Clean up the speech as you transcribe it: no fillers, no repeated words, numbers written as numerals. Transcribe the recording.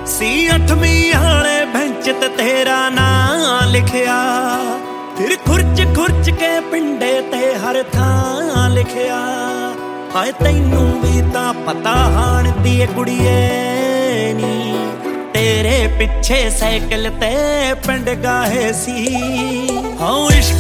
ਸੀ 8ਵੀਂ ਵਾਲੇ ਬੈਂਚ ਤੇ ਤੇਰਾ ਨਾਂ ਲਿਖਿਆ, ਫਿਰ ਖੁਰਚ ਖੁਰਚ ਕੇ ਪਿੰਡੇ ਤੇ ਹਰ ਥਾਂ ਲਿਖਿਆ। ਹਾਏ ਤੈਨੂੰ ਵੀ ਤਾਂ ਪਤਾ ਹਾਣ ਦੀ ਕੁੜੀਏ ਨੀ, ਤੇਰੇ ਪਿੱਛੇ ਸਾਈਕਲ ਤੇ ਪਿੰਡ ਗਾਹੇ ਸੀ। ਹਾਂ ਇਸ਼ਕ